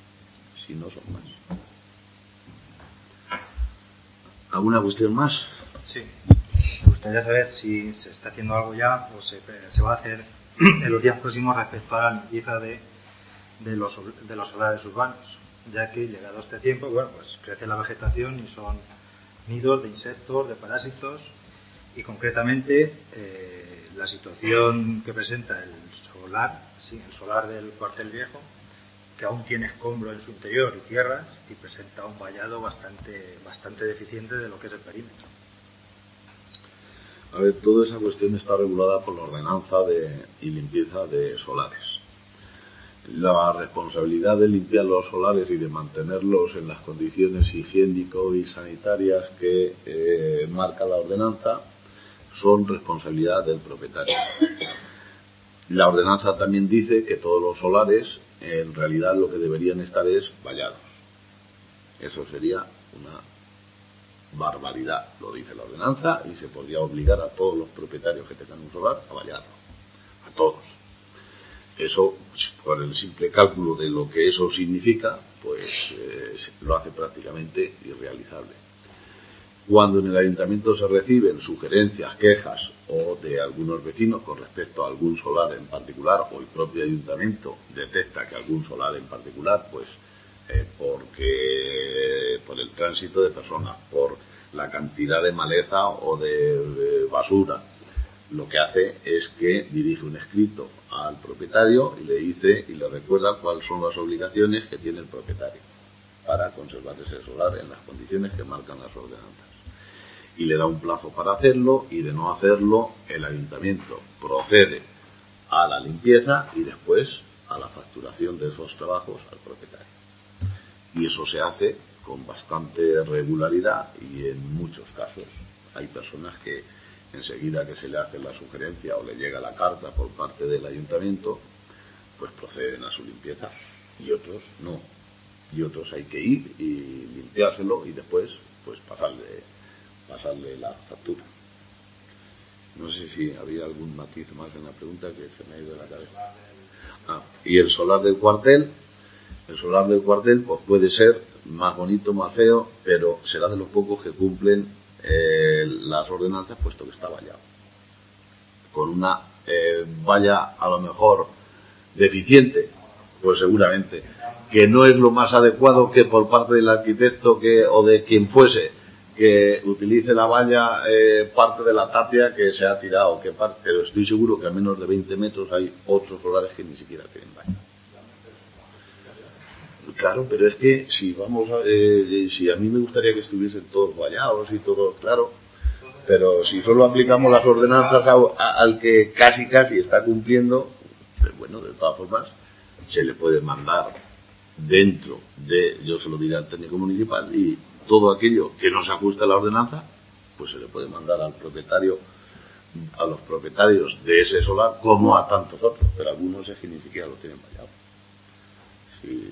¿Alguna cuestión más? Sí. Me gustaría saber si se está haciendo algo ya o se va a hacer en los días próximos respecto a la limpieza de los solares urbanos, ya que llegado este tiempo, bueno, pues crece la vegetación y son nidos de insectos, de parásitos y concretamente la situación que presenta el solar del cuartel viejo, que aún tiene escombro en su interior y tierras y presenta un vallado bastante deficiente de lo que es el perímetro. A ver, toda esa cuestión está regulada por la ordenanza y limpieza de solares. La responsabilidad de limpiar los solares y de mantenerlos en las condiciones higiénico y sanitarias que marca la ordenanza son responsabilidad del propietario. La ordenanza también dice que todos los solares en realidad lo que deberían estar es vallados. Eso sería una barbaridad, lo dice la ordenanza, y se podría obligar a todos los propietarios que tengan un solar a vallarlo, a todos. Eso, por el simple cálculo de lo que eso significa, pues lo hace prácticamente irrealizable. Cuando en el ayuntamiento se reciben sugerencias, quejas o de algunos vecinos con respecto a algún solar en particular, o el propio ayuntamiento detecta que algún solar en particular, pues porque por el tránsito de personas, por la cantidad de maleza o de basura, lo que hace es que dirige un escrito al propietario y le dice y le recuerda cuáles son las obligaciones que tiene el propietario para conservar ese solar en las condiciones que marcan las ordenanzas. Y le da un plazo para hacerlo, y de no hacerlo el ayuntamiento procede a la limpieza y después a la facturación de esos trabajos al propietario. Y eso se hace con bastante regularidad, y en muchos casos hay personas que enseguida que se le hace la sugerencia o le llega la carta por parte del ayuntamiento, pues proceden a su limpieza, y otros no. Y otros hay que ir y limpiárselo y después pues pasarle la factura. No sé si había algún matiz más en la pregunta que se me ha ido de la cabeza. Y el solar del cuartel pues puede ser más bonito, más feo, pero será de los pocos que cumplen las ordenanzas, puesto que está vallado. Con una valla a lo mejor deficiente, pues seguramente, que no es lo más adecuado que por parte del arquitecto o de quien fuese, que utilice la valla parte de la tapia que se ha tirado, pero estoy seguro que a menos de 20 metros hay otros solares que ni siquiera tienen valla. Claro, pero es que si a mí me gustaría que estuviesen todos vallados y todo claro, pero si solo aplicamos las ordenanzas al que casi está cumpliendo, pues bueno, de todas formas se le puede mandar dentro yo se lo diré al técnico municipal, y todo aquello que no se ajuste a la ordenanza, pues se le puede mandar al propietario, a los propietarios de ese solar, como a tantos otros, pero algunos es que ni siquiera lo tienen vallado. Sí.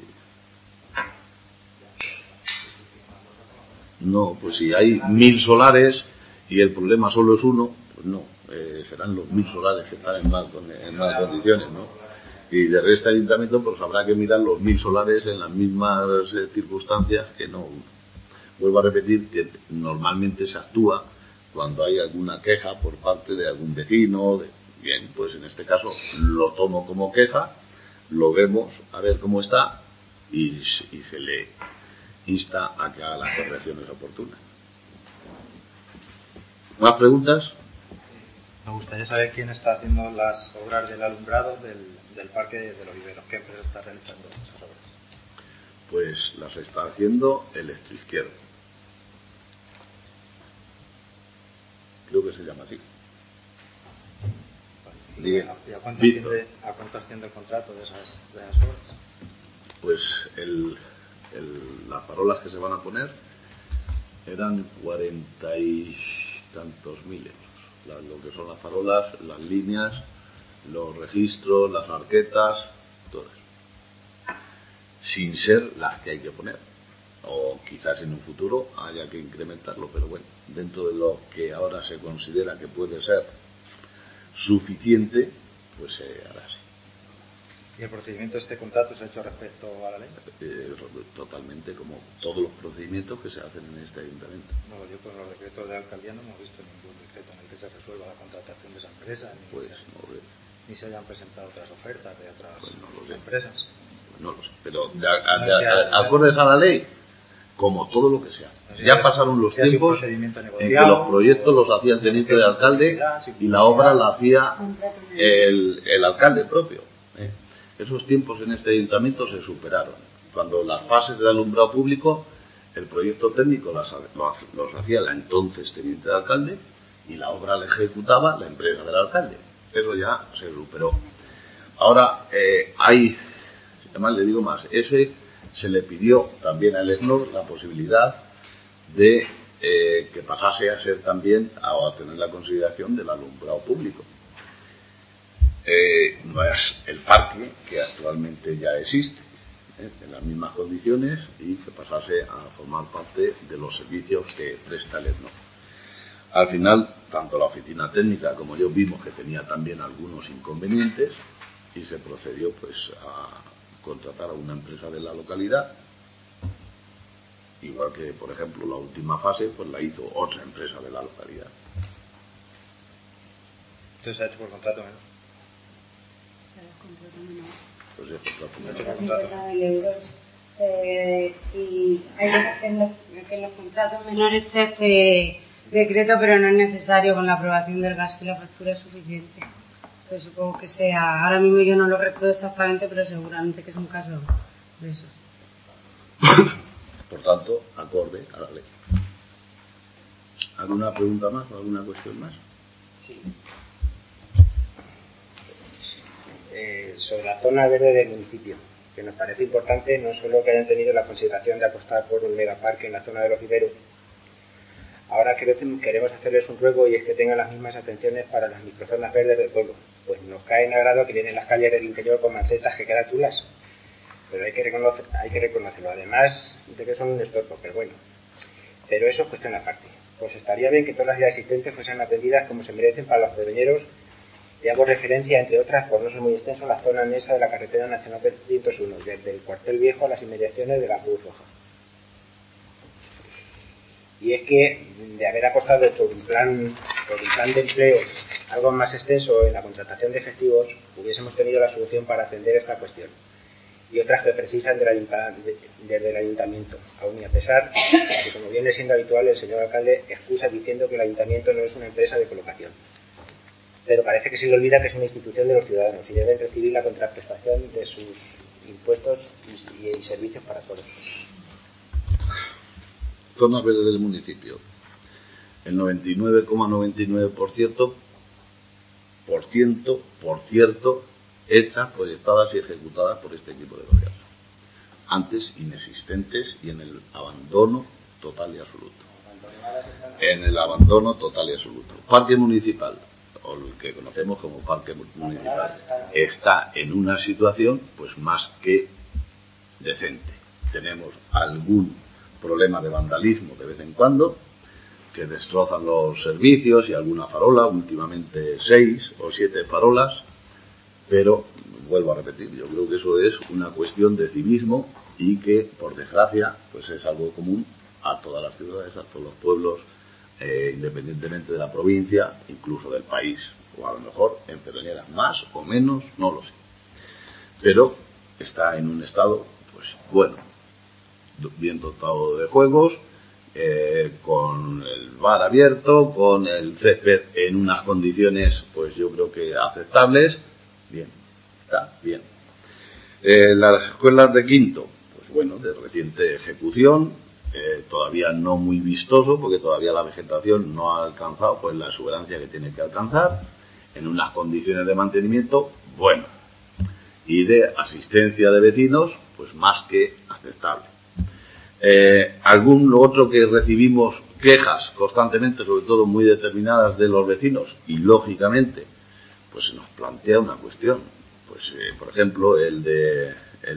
No, pues si hay 1000 solares y el problema solo es uno, pues no, serán los 1000 solares que están en malas condiciones, ¿no? Y de resto ayuntamiento pues habrá que mirar los 1000 solares en las mismas circunstancias que no. Vuelvo a repetir que normalmente se actúa cuando hay alguna queja por parte de algún vecino. Bien, pues en este caso lo tomo como queja, lo vemos a ver cómo está y se le insta a que haga las correcciones oportunas. ¿Más preguntas? Me gustaría saber quién está haciendo las obras del alumbrado del Parque del Olivero. ¿Qué empresa está realizando esas obras? Pues las está haciendo Electroizquierdo. Creo que se llama así. ¿Y a cuánto asciende el contrato de esas obras? Pues las farolas que se van a poner eran 40 y tantos mil euros. Lo que son las farolas, las líneas, los registros, las arquetas, todo eso. Sin ser las que hay que poner. O quizás en un futuro haya que incrementarlo, pero bueno, dentro de lo que ahora se considera que puede ser suficiente, pues se hará así. ¿Y el procedimiento de este contrato se ha hecho respecto a la ley? Totalmente, como todos los procedimientos que se hacen en este ayuntamiento. No, yo con los decretos de alcaldía no hemos visto ningún decreto en el que se resuelva la contratación de esa empresa, ni se hayan presentado otras ofertas de otras empresas. Pues no lo sé, pero acordes a la ley, como todo lo que sea. Ya pasaron los tiempos en que los proyectos los hacía el teniente de alcalde y la obra la hacía el alcalde propio. Esos tiempos en este ayuntamiento se superaron. Cuando las fases de alumbrado público, el proyecto técnico los hacía el entonces teniente de alcalde y la obra la ejecutaba la empresa del alcalde. Eso ya se superó. Ahora además le digo más, se le pidió también al ESNOR la posibilidad de que pasase a ser también, a tener la consideración del alumbrado público. No es el parque que actualmente ya existe, en las mismas condiciones, y que pasase a formar parte de los servicios que presta el ESNOR. Al final, tanto la oficina técnica como yo vimos que tenía también algunos inconvenientes y se procedió pues a contratar a una empresa de la localidad, igual que, por ejemplo, la última fase pues la hizo otra empresa de la localidad. Entonces se ha hecho por contrato, ¿no? Pues es Si hay que en los contratos menores se hace decreto, pero no es necesario, con la aprobación del gasto y la factura es suficiente. Entonces supongo que sea, ahora mismo yo no lo recuerdo exactamente, pero seguramente que es un caso de esos. Por tanto, acorde a la ley. ¿Alguna pregunta más o alguna cuestión más? Sí. Sobre la zona verde del municipio, que nos parece importante no solo que hayan tenido la consideración de apostar por un megaparque en la zona de los viveros. Ahora queremos hacerles un ruego, y es que tengan las mismas atenciones para las microzonas verdes del pueblo. Pues nos cae en agrado que tienen las calles del interior con macetas que quedan chulas, pero hay que reconocerlo, además de que son un estorbo, pero bueno. Pero eso es cuestión aparte. Pues estaría bien que todas las ya existentes fuesen atendidas como se merecen para los cerveñeros, y hago referencia, entre otras, por no ser muy extenso, a la zona anesa de la carretera nacional 301, desde el cuartel viejo a las inmediaciones de la Cruz Roja. Y es que, de haber apostado por un plan de empleo algo más extenso en la contratación de efectivos, hubiésemos tenido la solución para atender esta cuestión y otras que precisan desde el ayuntamiento, aun y a pesar de que, como viene siendo habitual, el señor alcalde excusa diciendo que el ayuntamiento no es una empresa de colocación. Pero parece que se le olvida que es una institución de los ciudadanos y deben recibir la contraprestación de sus impuestos y servicios para todos. Zonas verdes del municipio. El 99,99% hechas, proyectadas y ejecutadas por este equipo de gobierno. Antes inexistentes y en el abandono total y absoluto. Parque municipal, o el que conocemos como parque municipal, está en una situación pues más que decente. Tenemos algún problema de vandalismo de vez en cuando, que destrozan los servicios y alguna farola, últimamente 6 o 7 farolas, pero vuelvo a repetir, yo creo que eso es una cuestión de civismo y que, por desgracia, pues es algo común a todas las ciudades, a todos los pueblos, independientemente de la provincia, incluso del país, o a lo mejor en Pedroñeras más o menos, no lo sé, pero está en un estado, pues bueno, bien dotado de juegos, con el bar abierto, con el césped en unas condiciones, pues yo creo que aceptables. Bien, está bien. Las escuelas de quinto, pues bueno, de reciente ejecución, todavía no muy vistoso, porque todavía la vegetación no ha alcanzado pues la exuberancia que tiene que alcanzar, en unas condiciones de mantenimiento, bueno, y de asistencia de vecinos, pues más que aceptable. Algún otro que recibimos quejas constantemente, sobre todo muy determinadas de los vecinos, y lógicamente pues se nos plantea una cuestión, pues por ejemplo el del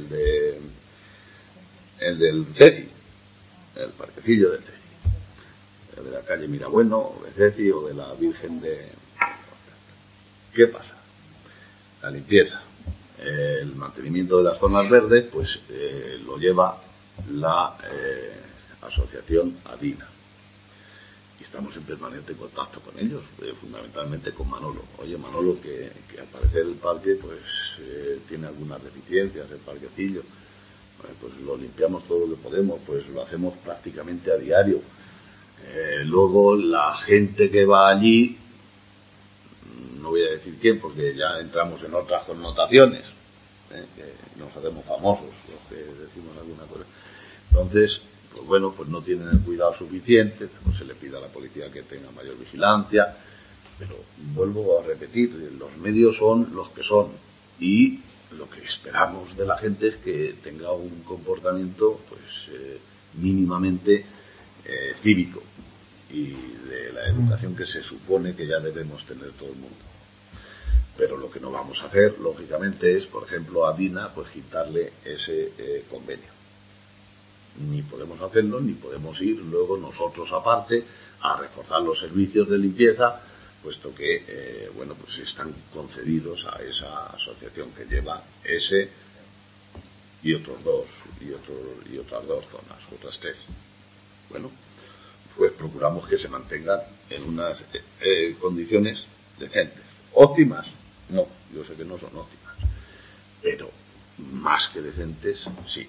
Ceci, el parquecillo de Ceci, de la calle Mirabueno o de Ceci o de la Virgen de... ¿Qué pasa? La limpieza, el mantenimiento de las zonas verdes, pues lo lleva la asociación ADINA, y estamos en permanente contacto con ellos, fundamentalmente con Manolo. Oye, Manolo, que al parecer el parque pues tiene algunas deficiencias, el parquecillo, pues lo limpiamos todo lo que podemos, pues lo hacemos prácticamente a diario. Luego la gente que va allí, no voy a decir quién porque ya entramos en otras connotaciones, que nos hacemos famosos los que decimos alguna cosa. Entonces, pues bueno, pues no tienen el cuidado suficiente, pues se le pide a la policía que tenga mayor vigilancia, pero vuelvo a repetir, los medios son los que son y lo que esperamos de la gente es que tenga un comportamiento pues mínimamente cívico y de la educación que se supone que ya debemos tener todo el mundo. Pero lo que no vamos a hacer, lógicamente, es, por ejemplo, a Dina, pues quitarle ese convenio. Ni podemos hacerlo, ni podemos ir luego nosotros aparte a reforzar los servicios de limpieza, puesto que, bueno, pues están concedidos a esa asociación que lleva ese y otros dos, y otras dos zonas, otras tres. Bueno, pues procuramos que se mantengan en unas condiciones decentes. ¿Óptimas? No, yo sé que no son óptimas, pero más que decentes, sí.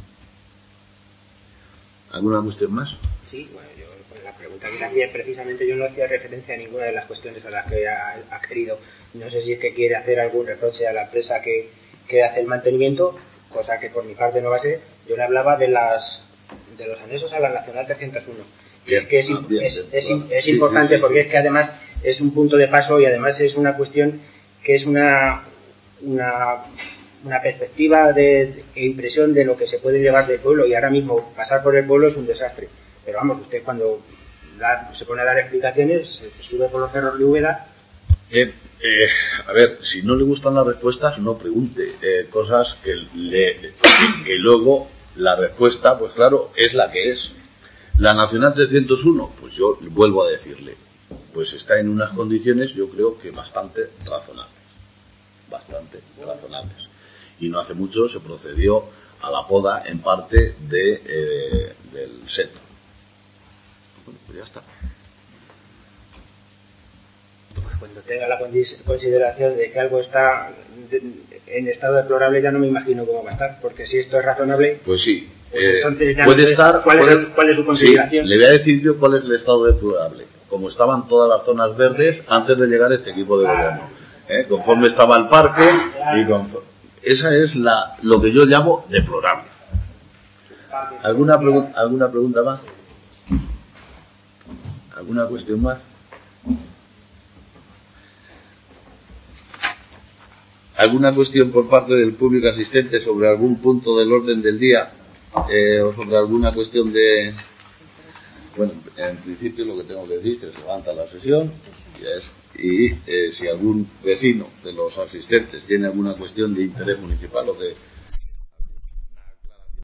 ¿Alguna cuestión más? Sí, bueno, yo la pregunta que le hacía, precisamente yo no hacía referencia a ninguna de las cuestiones a las que ha querido. No sé si es que quiere hacer algún reproche a la empresa que hace el mantenimiento, cosa que por mi parte no va a ser. Yo le hablaba de los anexos a la Nacional 301. Bien, Que es importante porque es que además es un punto de paso y además es una cuestión que es una perspectiva e impresión de lo que se puede llevar del pueblo, y ahora mismo pasar por el pueblo es un desastre. Pero vamos, usted cuando se pone a dar explicaciones, se sube por los cerros de Úbeda. A ver, si no le gustan las respuestas, no pregunte cosas que luego la respuesta, pues claro, es la que es. La Nacional 301, pues yo vuelvo a decirle, pues está en unas condiciones, yo creo que bastante razonables. Y no hace mucho se procedió a la poda en parte del seto. Bueno, pues ya está. Pues cuando tenga la consideración de que algo está en estado deplorable, ya no me imagino cómo va a estar, porque si esto es razonable, pues sí. Pues entonces ya puede no sé estar. ¿Cuál es su consideración? Sí, le voy a decir yo cuál es el estado deplorable. Como estaban todas las zonas verdes antes de llegar este equipo de gobierno. Conforme estaba el parque y esa es lo que yo llamo deplorable. ¿Alguna pregunta más? ¿Alguna cuestión más? ¿Alguna cuestión por parte del público asistente sobre algún punto del orden del día o sobre alguna cuestión de... Bueno, en principio lo que tengo que decir es que se levanta la sesión y si algún vecino de los asistentes tiene alguna cuestión de interés municipal o de